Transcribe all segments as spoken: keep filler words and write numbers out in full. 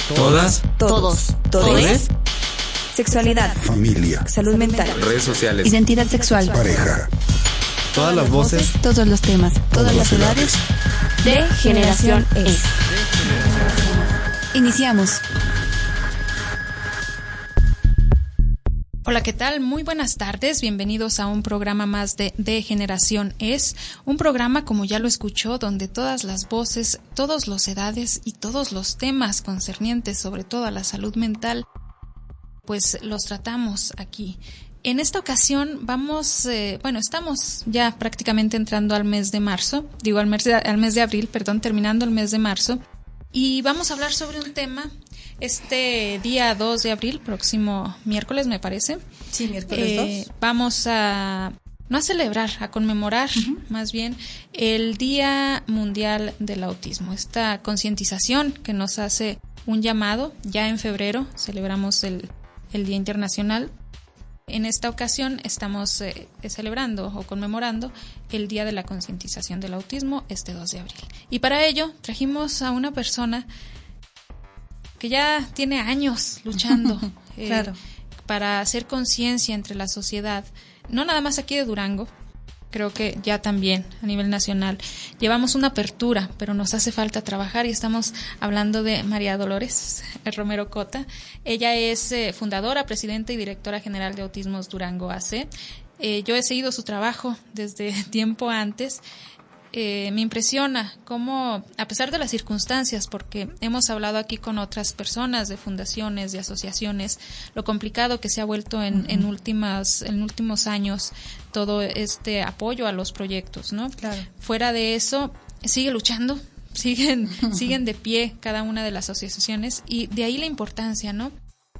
Todas. Todos. Todes. Sexualidad. Familia. Salud mental. Redes sociales. Identidad sexual. Pareja. Todas las voces. Todos los temas. Todas las edades. De Generación Es. Iniciamos. Hola, ¿qué tal? Muy buenas tardes. Bienvenidos a un programa más de, de Generación Es. Un programa, como ya lo escuchó, donde todas las voces, todas las edades y todos los temas concernientes, sobre todo a la salud mental, pues los tratamos aquí. En esta ocasión vamos, eh, bueno, estamos ya prácticamente entrando al mes de marzo, digo al mes de, al mes de abril, perdón, terminando el mes de marzo, y vamos a hablar sobre un tema. Este día dos de abril, próximo miércoles me parece. Sí, miércoles eh, dos. Vamos a, no a celebrar, a conmemorar uh-huh. más bien el Día Mundial del Autismo. Esta concientización que nos hace un llamado, ya en febrero celebramos el, el Día Internacional. En esta ocasión estamos eh, celebrando o conmemorando el Día de la Concientización del Autismo, este dos de abril. Y para ello trajimos a una persona que ya tiene años luchando eh, claro. para hacer conciencia entre la sociedad, no nada más aquí de Durango, creo que ya también a nivel nacional. Llevamos una apertura, pero nos hace falta trabajar y estamos hablando de María Dolores Romero Cota. Ella es eh, fundadora, presidenta y directora general de Autismos Durango A C. Eh, yo he seguido su trabajo desde tiempo antes. Eh, me impresiona cómo, a pesar de las circunstancias, porque hemos hablado aquí con otras personas de fundaciones, de asociaciones, lo complicado que se ha vuelto en, uh-huh. en últimas, en últimos años todo este apoyo a los proyectos, ¿no? Claro. Fuera de eso, sigue luchando, siguen, uh-huh. siguen de pie cada una de las asociaciones y de ahí la importancia, ¿no?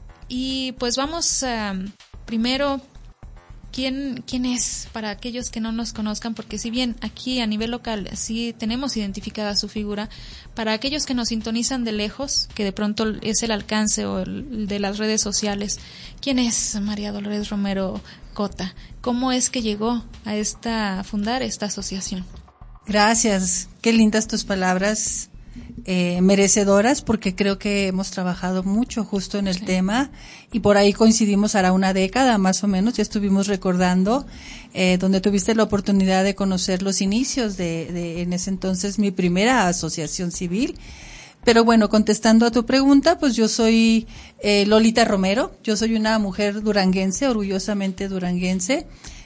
Y pues vamos a, primero, ¿Quién, ¿Quién es para aquellos que no nos conozcan? Porque si bien aquí a nivel local sí tenemos identificada su figura, para aquellos que nos sintonizan de lejos, que de pronto es el alcance o el de las redes sociales, ¿quién es María Dolores Romero Cota? ¿Cómo es que llegó a esta a fundar esta asociación? Gracias, qué lindas tus palabras. Eh, merecedoras, porque creo que hemos trabajado mucho justo en el sí. tema y por ahí coincidimos hará una década más o menos, ya estuvimos recordando eh, donde tuviste la oportunidad de conocer los inicios de, de en ese entonces mi primera asociación civil. Pero bueno, contestando a tu pregunta, pues yo soy eh, Lolita Romero, yo soy una mujer duranguense, orgullosamente duranguense,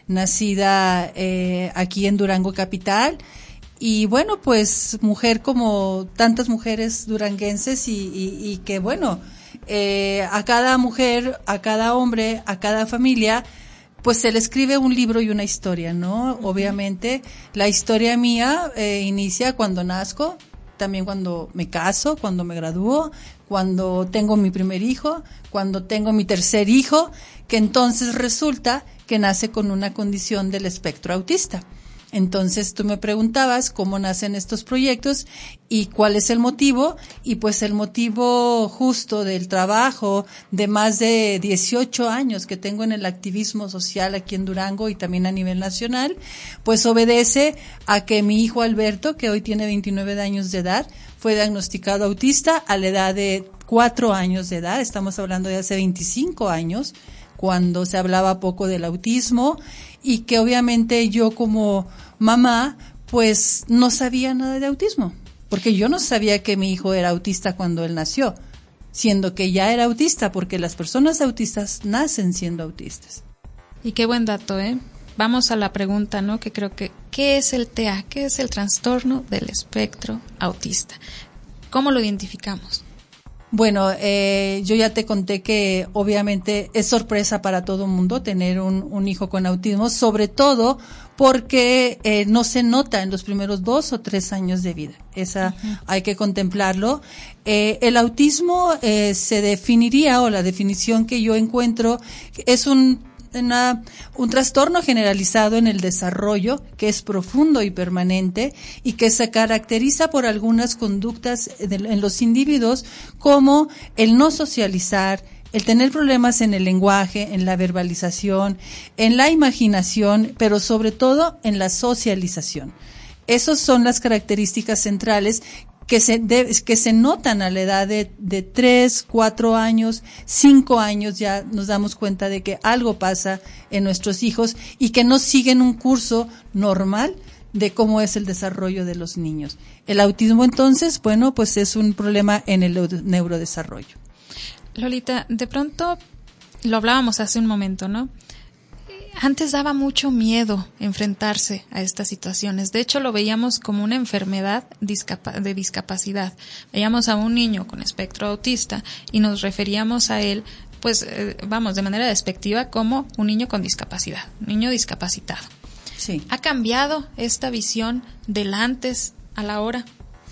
nacida eh, aquí en Durango capital. Y bueno, pues mujer como tantas mujeres duranguenses y, y, y que bueno, eh, a cada mujer, a cada hombre, a cada familia, pues se le escribe un libro y una historia, ¿no? Uh-huh. Obviamente, la historia mía eh, inicia cuando nazco, también cuando me caso, cuando me gradúo, cuando tengo mi primer hijo, cuando tengo mi tercer hijo, que entonces resulta que nace con una condición del espectro autista. Entonces tú me preguntabas cómo nacen estos proyectos y cuál es el motivo, y pues el motivo justo del trabajo de más de dieciocho años que tengo en el activismo social aquí en Durango y también a nivel nacional, pues obedece a que mi hijo Alberto, que hoy tiene veintinueve años de edad, fue diagnosticado autista a la edad de cuatro años de edad, estamos hablando de hace veinticinco años, cuando se hablaba poco del autismo y que obviamente yo como mamá pues no sabía nada de autismo, porque yo no sabía que mi hijo era autista cuando él nació, siendo que ya era autista, porque las personas autistas nacen siendo autistas. Y qué buen dato, ¿eh? Vamos a la pregunta, ¿no? Que creo que, ¿qué es el T A? ¿Qué es el trastorno del espectro autista? ¿Cómo lo identificamos? Bueno, eh, yo ya te conté que obviamente es sorpresa para todo el mundo tener un, un hijo con autismo, sobre todo porque eh, no se nota en los primeros dos o tres años de vida. Esa uh-huh. hay que contemplarlo. Eh, el autismo eh, se definiría, o la definición que yo encuentro, es un Una, un trastorno generalizado en el desarrollo que es profundo y permanente y que se caracteriza por algunas conductas de, en los individuos como el no socializar, el tener problemas en el lenguaje, en la verbalización, en la imaginación, pero sobre todo en la socialización. Esas son las características centrales que se de, que se notan a la edad de, de tres, cuatro años, cinco años, ya nos damos cuenta de que algo pasa en nuestros hijos y que no siguen un curso normal de cómo es el desarrollo de los niños. El autismo, entonces, bueno, pues es un problema en el neurodesarrollo. Lolita, de pronto, lo hablábamos hace un momento, ¿no? Antes daba mucho miedo enfrentarse a estas situaciones. De hecho, lo veíamos como una enfermedad discapa- de discapacidad. Veíamos a un niño con espectro autista y nos referíamos a él, pues, eh, vamos, de manera despectiva, como un niño con discapacidad, un niño discapacitado. Sí. ¿Ha cambiado esta visión del antes a la hora?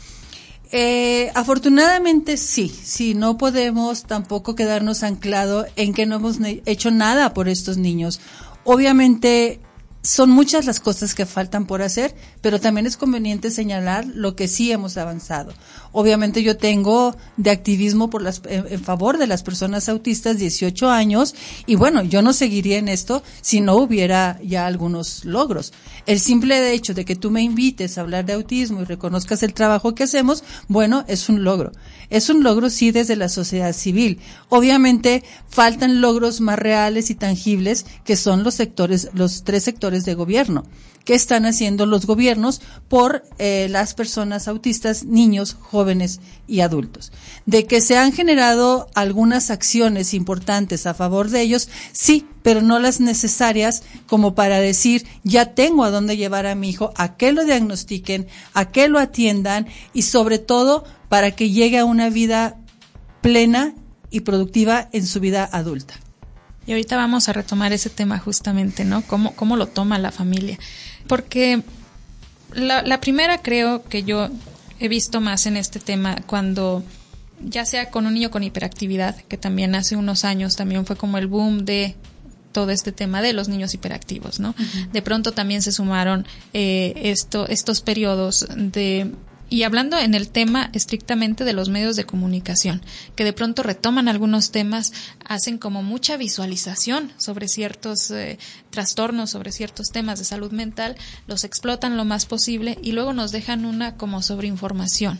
Eh, afortunadamente sí, sí, no podemos tampoco quedarnos anclados en que no hemos ne- hecho nada por estos niños. Obviamente son muchas las cosas que faltan por hacer, pero también es conveniente señalar lo que sí hemos avanzado. Obviamente yo tengo de activismo por las, en, en favor de las personas autistas dieciocho años y bueno, yo no seguiría en esto si no hubiera ya algunos logros. El simple hecho de que tú me invites a hablar de autismo y reconozcas el trabajo que hacemos, bueno, es un logro. Es un logro sí desde la sociedad civil. Obviamente faltan logros más reales y tangibles que son los sectores, los tres sectores de gobierno. ¿Qué están haciendo los gobiernos por eh, las personas autistas, niños, jóvenes y adultos? De que se han generado algunas acciones importantes a favor de ellos, sí, pero no las necesarias como para decir, ya tengo a dónde llevar a mi hijo, a que lo diagnostiquen, a que lo atiendan y sobre todo para que llegue a una vida plena y productiva en su vida adulta. Y ahorita vamos a retomar ese tema justamente, ¿no? ¿Cómo, cómo lo toma la familia? Porque la, la primera creo que yo he visto más en este tema cuando, ya sea con un niño con hiperactividad, que también hace unos años también fue como el boom de todo este tema de los niños hiperactivos, ¿no? Uh-huh. De pronto también se sumaron eh, esto, estos periodos de... Y hablando en el tema estrictamente de los medios de comunicación, que de pronto retoman algunos temas, hacen como mucha visualización sobre ciertos eh, trastornos, sobre ciertos temas de salud mental, los explotan lo más posible y luego nos dejan una como sobreinformación.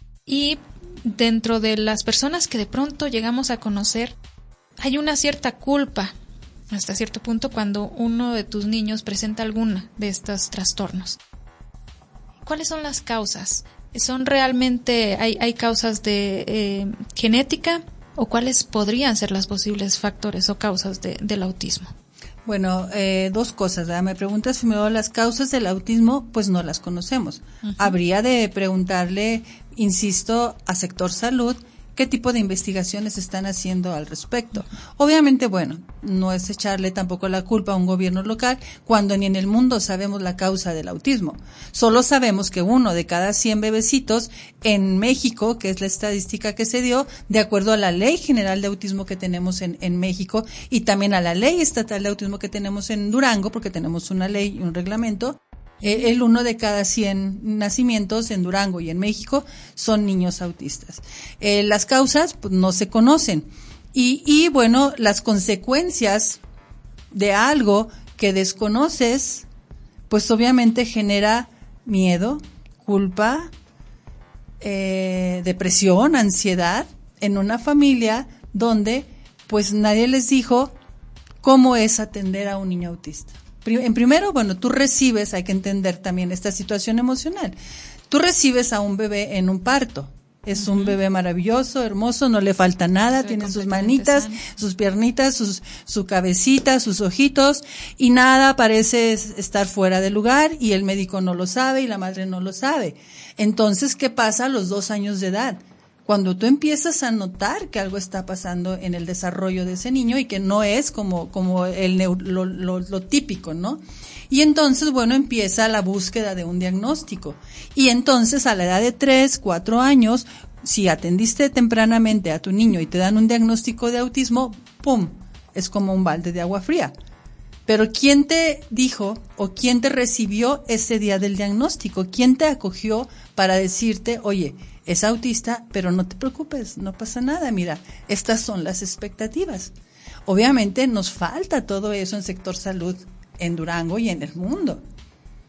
Y dentro de las personas que de pronto llegamos a conocer, hay una cierta culpa hasta cierto punto cuando uno de tus niños presenta alguna de estos trastornos. ¿Cuáles son las causas? ¿Son realmente, hay, hay causas de eh, genética o cuáles podrían ser los posibles factores o causas de, del autismo? Bueno, eh, dos cosas, ¿verdad? Me preguntas primero las causas del autismo, pues no las conocemos. Uh-huh. Habría de preguntarle, insisto, a sector salud, qué tipo de investigaciones están haciendo al respecto. Obviamente, bueno, no es echarle tampoco la culpa a un gobierno local cuando ni en el mundo sabemos la causa del autismo. Solo sabemos que uno de cada cien bebecitos en México, que es la estadística que se dio, de acuerdo a la Ley General de Autismo que tenemos en, en México y también a la Ley Estatal de Autismo que tenemos en Durango, porque tenemos una ley y un reglamento, Eh, el uno de cada cien nacimientos en Durango y en México son niños autistas. Eh, las causas pues, no se conocen y, y bueno, las consecuencias de algo que desconoces, pues obviamente genera miedo, culpa, eh, depresión, ansiedad en una familia donde pues nadie les dijo cómo es atender a un niño autista. En primero, bueno, tú recibes, hay que entender también esta situación emocional. Tú recibes a un bebé en un parto. Es uh-huh. un bebé maravilloso, hermoso, no le falta nada, tiene sus manitas, sano. sus piernitas, sus, su cabecita, sus ojitos y nada parece estar fuera de lugar y el médico no lo sabe y la madre no lo sabe. Entonces, ¿qué pasa a los dos años de edad? Cuando tú empiezas a notar que algo está pasando en el desarrollo de ese niño y que no es como, como el lo, lo, lo típico, ¿no? Y entonces, bueno, empieza la búsqueda de un diagnóstico. Y entonces, a la edad de tres, cuatro años, si atendiste tempranamente a tu niño y te dan un diagnóstico de autismo, ¡pum!, es como un balde de agua fría. Pero ¿quién te dijo o quién te recibió ese día del diagnóstico? ¿Quién te acogió para decirte, oye, es autista, pero no te preocupes, no pasa nada, mira, estas son las expectativas? Obviamente nos falta todo eso en sector salud en Durango y en el mundo.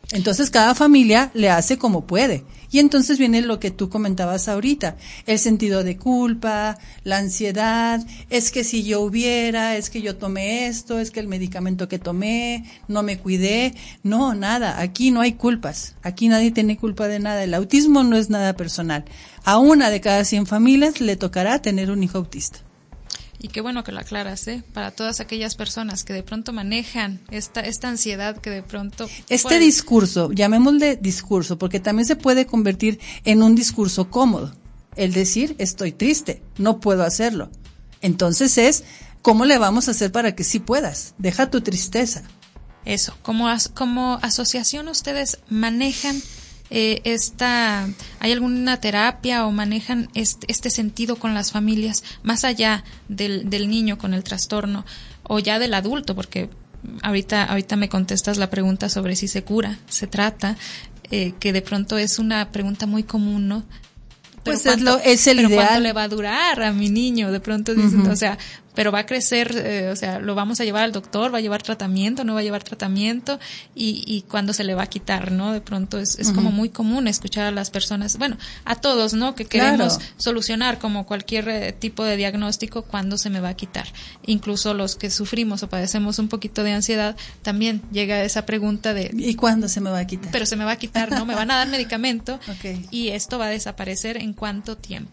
Entonces cada familia le hace como puede. Y entonces viene lo que tú comentabas ahorita, el sentido de culpa, la ansiedad, es que si yo hubiera, es que yo tomé esto, es que el medicamento que tomé, no me cuidé. No, nada, aquí no hay culpas, aquí nadie tiene culpa de nada. El autismo no es nada personal. A una de cada cien familias le tocará tener un hijo autista. Y qué bueno que lo aclaras, ¿eh? Para todas aquellas personas que de pronto manejan esta esta ansiedad que de pronto... Este puede... discurso, llamémosle discurso, porque también se puede convertir en un discurso cómodo. El decir, estoy triste, no puedo hacerlo. Entonces es, ¿cómo le vamos a hacer para que sí puedas? Deja tu tristeza. Eso, como, as, como asociación ustedes manejan... Eh, esta, ¿hay alguna terapia o manejan este, este sentido con las familias más allá del, del niño con el trastorno o ya del adulto? Porque ahorita, ahorita me contestas la pregunta sobre si se cura, se trata, eh, que de pronto es una pregunta muy común, ¿no? Pero Pues es, lo, es el pero ideal. ¿cuánto le va a durar a mi niño? De pronto dicen, uh-huh. o sea, pero va a crecer, eh, o sea, lo vamos a llevar al doctor, va a llevar tratamiento, no va a llevar tratamiento, y, y cuándo se le va a quitar, ¿no? De pronto es, es uh-huh. como muy común escuchar a las personas, bueno, a todos, ¿no? Que queremos claro. solucionar como cualquier eh, tipo de diagnóstico, ¿cuándo se me va a quitar? Incluso los que sufrimos o padecemos un poquito de ansiedad, también llega esa pregunta de... ¿Y cuándo se me va a quitar? Pero se me va a quitar, ¿no? Me van a dar medicamento okay. y esto va a desaparecer en cuánto tiempo.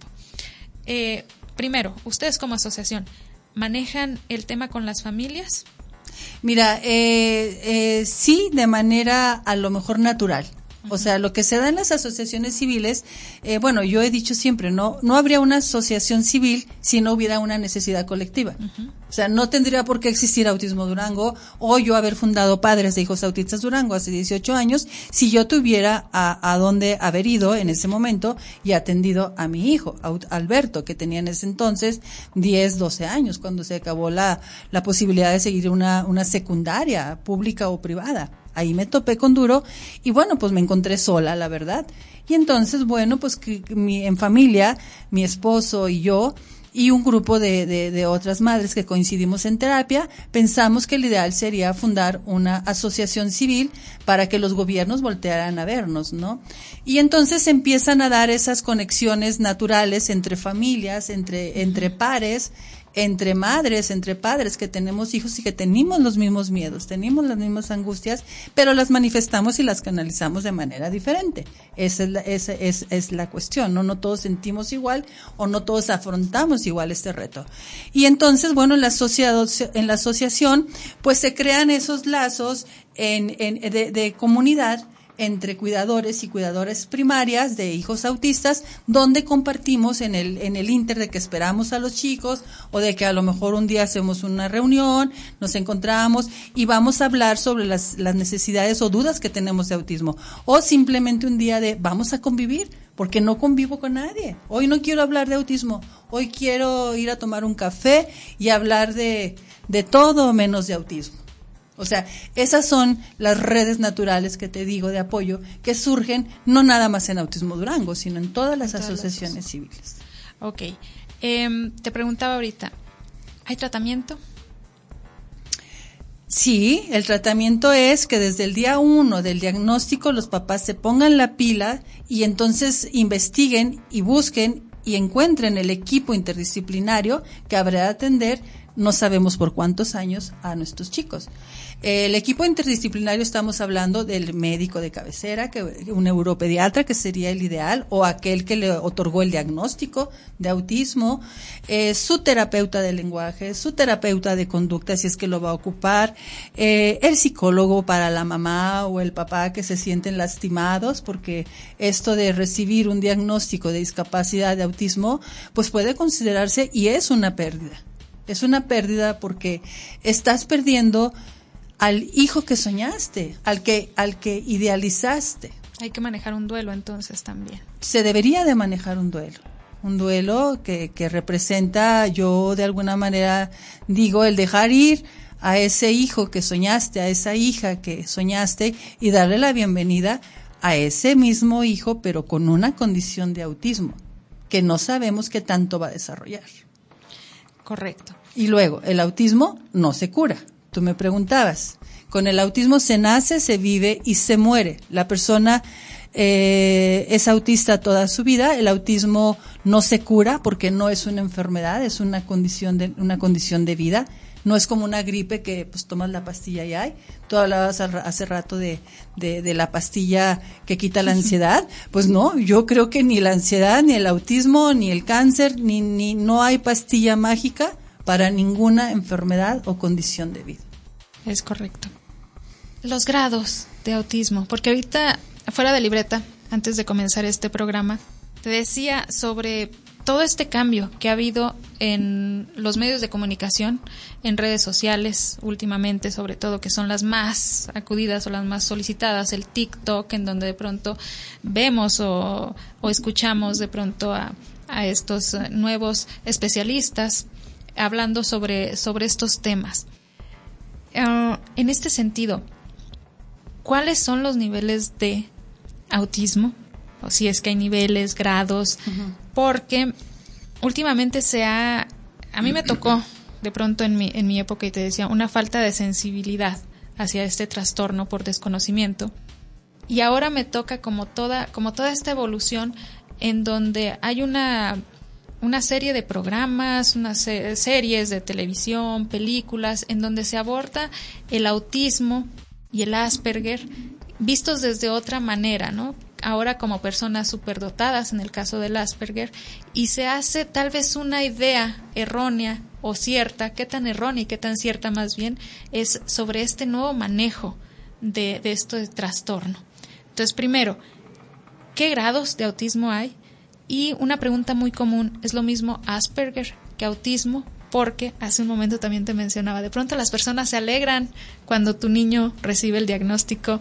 Eh, primero, ustedes como asociación, ¿manejan el tema con las familias? Mira, eh, eh, sí, de manera a lo mejor natural. Uh-huh. O sea, lo que se da en las asociaciones civiles, eh, bueno, yo he dicho siempre, no, no habría una asociación civil si no hubiera una necesidad colectiva. Uh-huh. O sea, no tendría por qué existir Autismo Durango o yo haber fundado Padres de Hijos Autistas Durango hace dieciocho años si yo tuviera a, a dónde haber ido en ese momento y atendido a mi hijo, Alberto, que tenía en ese entonces diez, doce años, cuando se acabó la, la posibilidad de seguir una, una secundaria pública o privada. Ahí me topé con duro y bueno, pues me encontré sola, la verdad. Y entonces, bueno, pues que, que mi, en familia, mi esposo y yo, y un grupo de, de, de otras madres que coincidimos en terapia, pensamos que el ideal sería fundar una asociación civil para que los gobiernos voltearan a vernos, ¿no? Y entonces empiezan a dar esas conexiones naturales entre familias, entre, entre pares, entre madres, entre padres que tenemos hijos y que tenemos los mismos miedos, tenemos las mismas angustias, pero las manifestamos y las canalizamos de manera diferente. Esa es la, esa es, es la cuestión, ¿no? No todos sentimos igual o no todos afrontamos igual este reto. Y entonces, bueno, en la, en la asociación, pues se crean esos lazos en, en, de, de comunidad entre cuidadores y cuidadoras primarias de hijos autistas, donde compartimos en el en el inter de que esperamos a los chicos o de que a lo mejor un día hacemos una reunión, nos encontramos y vamos a hablar sobre las las necesidades o dudas que tenemos de autismo, o simplemente un día de vamos a convivir, porque no convivo con nadie. Hoy no quiero hablar de autismo, hoy quiero ir a tomar un café y hablar de de todo menos de autismo. O sea, esas son las redes naturales que te digo de apoyo que surgen no nada más en Autismo Durango, sino en todas las todas asociaciones las civiles. Ok. Eh, te preguntaba ahorita, ¿hay tratamiento? Sí, el tratamiento es que desde el día uno del diagnóstico los papás se pongan la pila y entonces investiguen y busquen y encuentren el equipo interdisciplinario que habrá de atender, no sabemos por cuántos años, a nuestros chicos. El equipo interdisciplinario estamos hablando del médico de cabecera, que un neuropediatra que sería el ideal, o aquel que le otorgó el diagnóstico de autismo, eh, su terapeuta de lenguaje, su terapeuta de conducta si es que lo va a ocupar, eh, el psicólogo para la mamá o el papá que se sienten lastimados, porque esto de recibir un diagnóstico de discapacidad de autismo, pues puede considerarse y es una pérdida. Es una pérdida porque estás perdiendo al hijo que soñaste, al que al que idealizaste. Hay que manejar un duelo entonces también. Se debería de manejar un duelo, un duelo que, que representa, yo de alguna manera digo, el dejar ir a ese hijo que soñaste, a esa hija que soñaste y darle la bienvenida a ese mismo hijo, pero con una condición de autismo, que no sabemos qué tanto va a desarrollar. Correcto. Y luego, el autismo no se cura. Tú me preguntabas, Con el autismo se nace, se vive y se muere. La persona eh, es autista toda su vida. El autismo no se cura porque no es una enfermedad, es una condición de, una condición de vida. No es como una gripe que pues tomas la pastilla y hay. Tú hablabas hace rato de, de, de la pastilla que quita la ansiedad. Pues no, yo creo que ni la ansiedad, ni el autismo, ni el cáncer, ni, ni no hay pastilla mágica para ninguna enfermedad o condición de vida. Es correcto. Los grados de autismo, porque ahorita, fuera de libreta, antes de comenzar este programa, te decía sobre todo este cambio que ha habido en los medios de comunicación, en redes sociales últimamente, sobre todo, que son las más acudidas o las más solicitadas, el TikTok, en donde de pronto vemos o, o escuchamos de pronto a, a estos nuevos especialistas hablando sobre, sobre estos temas. Uh, en este sentido, ¿cuáles son los niveles de autismo? O si es que hay niveles, grados, uh-huh. Porque últimamente se ha, a mí me tocó de pronto en mi, en mi época, y te decía, una falta de sensibilidad hacia este trastorno por desconocimiento, y ahora me toca como toda, como toda esta evolución en donde hay una, una serie de programas, unas se- series de televisión, películas, en donde se aborda el autismo y el Asperger vistos desde otra manera, ¿no? Ahora como personas superdotadas en el caso del Asperger, y se hace tal vez una idea errónea o cierta, qué tan errónea y qué tan cierta más bien es sobre este nuevo manejo de, de este trastorno. Entonces, primero, ¿qué grados de autismo hay? Y una pregunta muy común, ¿es lo mismo Asperger que autismo? Porque hace un momento también te mencionaba, de pronto las personas se alegran cuando tu niño recibe el diagnóstico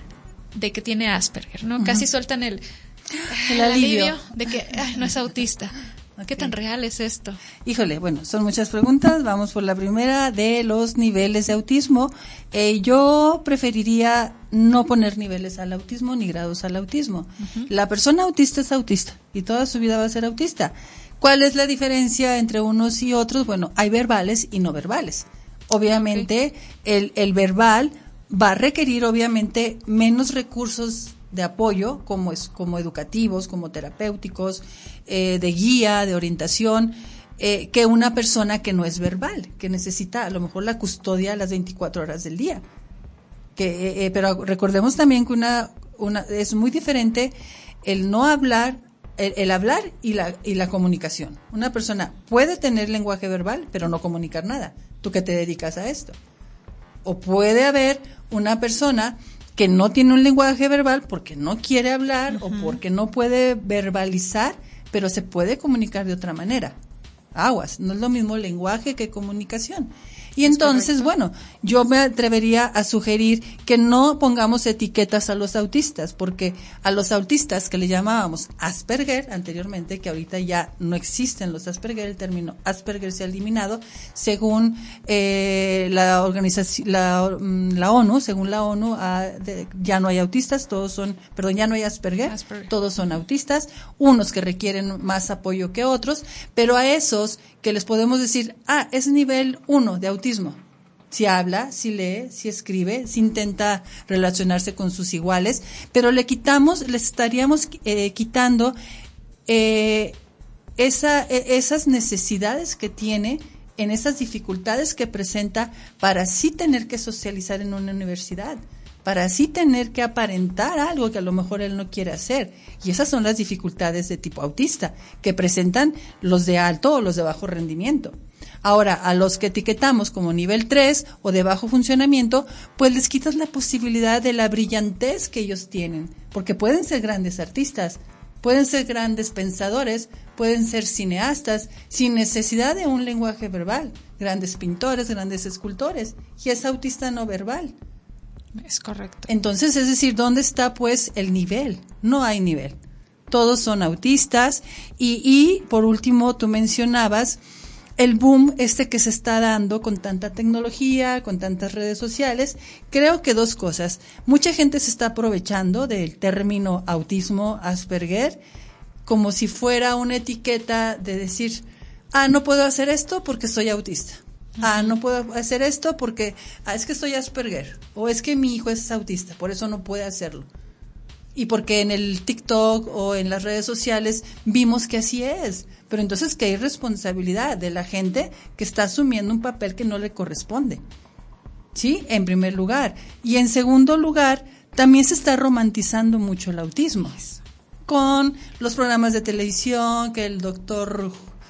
de que tiene Asperger, ¿no? Uh-huh. Casi sueltan el, el alivio. alivio de que ay, no es autista. Okay. ¿Qué tan real es esto? Híjole, bueno, son muchas preguntas. Vamos por la primera de los niveles de autismo. Eh, yo preferiría no poner niveles al autismo ni grados al autismo. Uh-huh. La persona autista es autista y toda su vida va a ser autista. ¿Cuál es la diferencia entre unos y otros? Bueno, hay verbales y no verbales. Obviamente, okay. el, el verbal va a requerir obviamente menos recursos de apoyo, como es como educativos, como terapéuticos, eh, de guía, de orientación, eh, que una persona que no es verbal, que necesita a lo mejor la custodia a las veinticuatro horas del día. Que, eh, pero recordemos también que una, una es muy diferente el no hablar, el, el hablar y la y la comunicación. Una persona puede tener lenguaje verbal, pero no comunicar nada. ¿Tú que te dedicas a esto? O puede haber una persona que no tiene un lenguaje verbal porque no quiere hablar, uh-huh. o porque no puede verbalizar, pero se puede comunicar de otra manera. Aguas, no es lo mismo lenguaje que comunicación. Y entonces, bueno, yo me atrevería a sugerir que no pongamos etiquetas a los autistas, porque a los autistas que le llamábamos Asperger anteriormente, que ahorita ya no existen los Asperger, el término Asperger se ha eliminado, según eh, la organización, la, la ONU, según la ONU, ah, de, ya no hay autistas, todos son, perdón, ya no hay Asperger, Asperger, todos son autistas, unos que requieren más apoyo que otros, pero a esos que les podemos decir, ah, es nivel uno de autismo. Si habla, si lee, si escribe, si intenta relacionarse con sus iguales, pero le quitamos, le estaríamos eh, quitando eh, esa, eh, esas necesidades que tiene, en esas dificultades que presenta para así tener que socializar en una universidad, para así tener que aparentar algo que a lo mejor él no quiere hacer. Y esas son las dificultades de tipo autista, que presentan los de alto o los de bajo rendimiento. Ahora, a los que etiquetamos como nivel tres o de bajo funcionamiento, pues les quitas la posibilidad de la brillantez que ellos tienen, porque pueden ser grandes artistas, pueden ser grandes pensadores, pueden ser cineastas, sin necesidad de un lenguaje verbal, grandes pintores, grandes escultores, y es autista no verbal. Es correcto. Entonces, es decir, ¿dónde está pues el nivel? No hay nivel. Todos son autistas y, y por último, tú mencionabas el boom este que se está dando con tanta tecnología, con tantas redes sociales. Creo que dos cosas. Mucha gente se está aprovechando del término autismo Asperger como si fuera una etiqueta de decir, ah, no puedo hacer esto porque soy autista. Uh-huh. Ah, no puedo hacer esto porque ah, es que estoy Asperger, o es que mi hijo es autista, por eso no puede hacerlo. Y porque en el TikTok o en las redes sociales vimos que así es. Pero entonces que hay responsabilidad de la gente que está asumiendo un papel que no le corresponde. ¿Sí? En primer lugar. Y en segundo lugar, también se está romantizando mucho el autismo. Con los programas de televisión, que el doctor,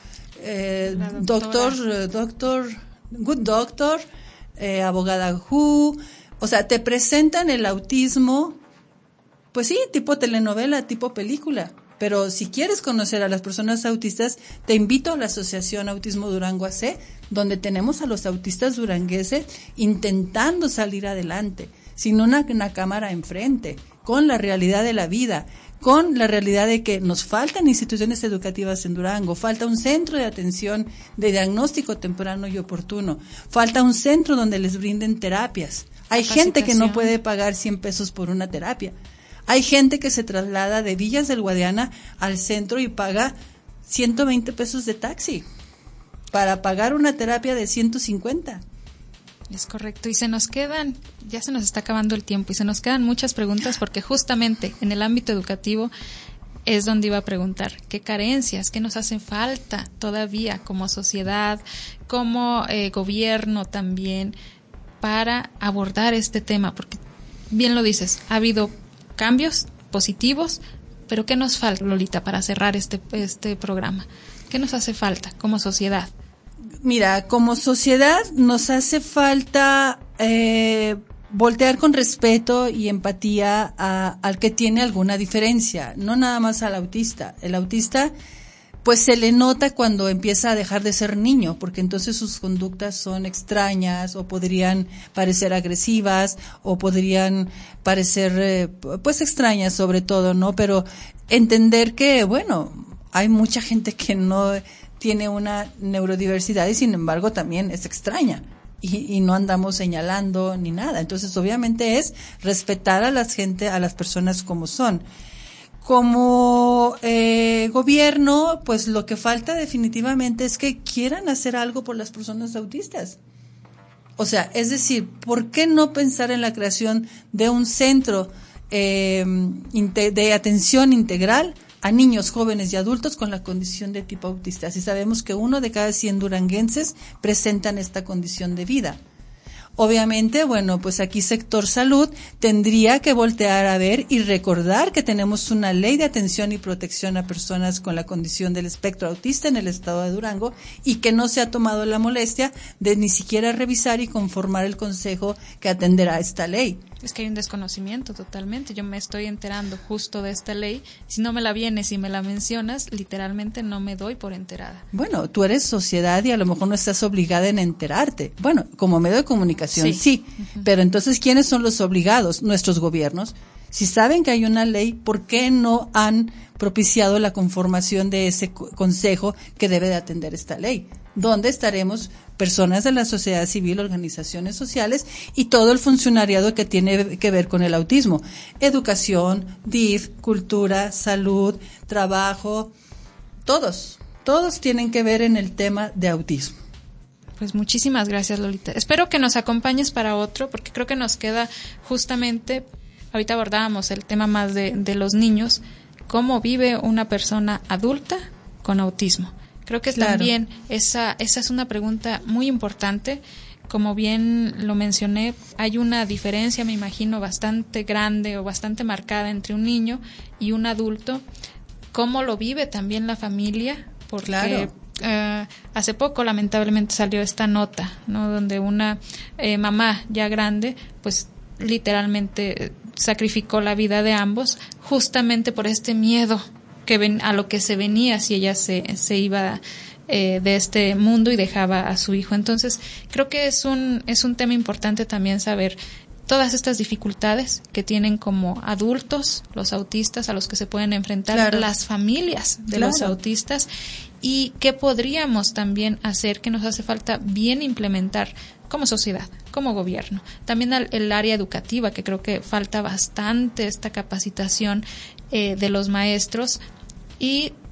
eh, doctor, doctor, good doctor, eh, abogada Who, o sea, te presentan el autismo. Pues sí, tipo telenovela, tipo película. Pero si quieres conocer a las personas autistas, te invito a la Asociación Autismo Durango A C, donde tenemos a los autistas durangueses intentando salir adelante, sin una, una cámara enfrente, con la realidad de la vida, con la realidad de que nos faltan instituciones educativas en Durango, falta un centro de atención de diagnóstico temprano y oportuno, falta un centro donde les brinden terapias. Hay gente que no puede pagar cien pesos por una terapia. Hay gente que se traslada de Villas del Guadiana al centro y paga ciento veinte pesos de taxi para pagar una terapia de ciento cincuenta. Es correcto. Y se nos quedan, ya se nos está acabando el tiempo y se nos quedan muchas preguntas porque justamente en el ámbito educativo es donde iba a preguntar qué carencias, qué nos hacen falta todavía como sociedad, como eh, gobierno también para abordar este tema, porque bien lo dices, ha habido cambios positivos, pero ¿qué nos falta, Lolita, para cerrar este este programa? ¿Qué nos hace falta como sociedad? Mira, como sociedad nos hace falta eh, voltear con respeto y empatía a, al que tiene alguna diferencia, no nada más al autista. El autista, pues se le nota cuando empieza a dejar de ser niño, porque entonces sus conductas son extrañas o podrían parecer agresivas o podrían parecer eh, pues extrañas sobre todo, ¿no? Pero entender que, bueno, hay mucha gente que no tiene una neurodiversidad y sin embargo también es extraña y, y no andamos señalando ni nada. Entonces obviamente es respetar a la gente, a las personas como son. Como eh, gobierno, pues lo que falta definitivamente es que quieran hacer algo por las personas autistas. O sea, es decir, ¿por qué no pensar en la creación de un centro eh, de atención integral a niños, jóvenes y adultos con la condición de tipo autista? Si sabemos que uno de cada cien duranguenses presentan esta condición de vida. Obviamente, bueno, pues aquí sector salud tendría que voltear a ver y recordar que tenemos una ley de atención y protección a personas con la condición del espectro autista en el estado de Durango y que no se ha tomado la molestia de ni siquiera revisar y conformar el consejo que atenderá esta ley. Es que hay un desconocimiento totalmente. Yo me estoy enterando justo de esta ley. Si no me la vienes y me la mencionas, literalmente no me doy por enterada. Bueno, tú eres sociedad y a lo mejor no estás obligada en enterarte. Bueno, como medio de comunicación sí, sí. Uh-huh. Pero entonces, ¿quiénes son los obligados? Nuestros gobiernos. Si saben que hay una ley, ¿por qué no han propiciado la conformación de ese consejo que debe de atender esta ley? Donde estaremos personas de la sociedad civil, organizaciones sociales y todo el funcionariado que tiene que ver con el autismo. Educación, D I F, cultura, salud, trabajo, todos, todos tienen que ver en el tema de autismo. Pues muchísimas gracias, Lolita. Espero que nos acompañes para otro, porque creo que nos queda justamente, ahorita abordábamos el tema más de, de los niños, cómo vive una persona adulta con autismo. Creo que claro. También esa esa es una pregunta muy importante. Como bien lo mencioné, hay una diferencia, me imagino, bastante grande o bastante marcada entre un niño y un adulto. ¿Cómo lo vive también la familia? Porque claro. uh, hace poco, lamentablemente, salió esta nota, ¿no? Donde una eh, mamá ya grande, pues literalmente sacrificó la vida de ambos justamente por este miedo que ven, a lo que se venía si ella se, se iba eh, de este mundo y dejaba a su hijo. Entonces, creo que es un, es un tema importante también saber todas estas dificultades que tienen como adultos los autistas a los que se pueden enfrentar claro. Las familias de claro. Los autistas y qué podríamos también hacer, que nos hace falta bien implementar como sociedad, como gobierno. También el, el área educativa, que creo que falta bastante esta capacitación eh, de los maestros y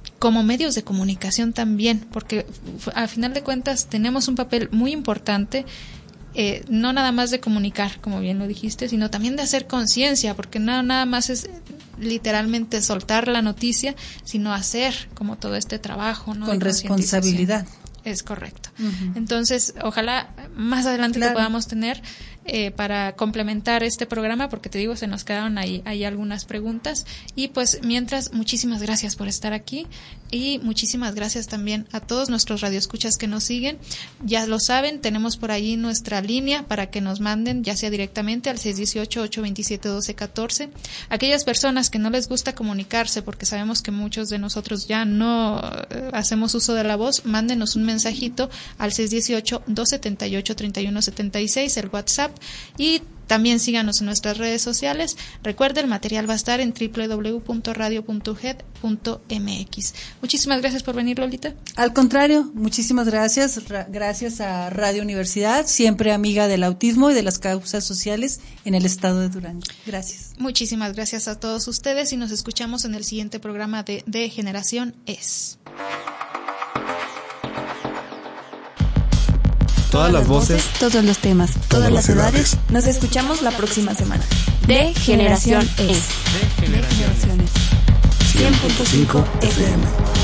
como medios de comunicación también, porque a final de cuentas tenemos un papel muy importante, eh, no nada más de comunicar, como bien lo dijiste, sino también de hacer conciencia, porque no nada más es literalmente soltar la noticia, sino hacer como todo este trabajo, ¿no? Con responsabilidad. Es correcto. Uh-huh. Entonces, ojalá más adelante claro. te podamos tener eh, para complementar este programa, porque te digo, se nos quedaron ahí, ahí algunas preguntas. Y pues, mientras, muchísimas gracias por estar aquí y muchísimas gracias también a todos nuestros radioescuchas que nos siguen. Ya lo saben, tenemos por ahí nuestra línea para que nos manden, ya sea directamente al seis uno ocho, ocho dos siete, uno dos uno cuatro. Aquellas personas que no les gusta comunicarse, porque sabemos que muchos de nosotros ya no eh, hacemos uso de la voz, mándenos un mensajito al seis uno ocho, dos siete ocho, tres uno siete seis, el WhatsApp, y también síganos en nuestras redes sociales. Recuerden, el material va a estar en doble u doble u doble u punto radio punto u g e d punto m x. Muchísimas gracias por venir, Lolita. Al contrario, muchísimas gracias. Ra- gracias a Radio Universidad, siempre amiga del autismo y de las causas sociales en el estado de Durango. Gracias. Muchísimas gracias a todos ustedes y nos escuchamos en el siguiente programa de, de Generación Es. Todas las voces, todos los temas, todas las edades. Nos escuchamos la próxima semana. De Generación Es. de Generaciones. cien punto cinco F M.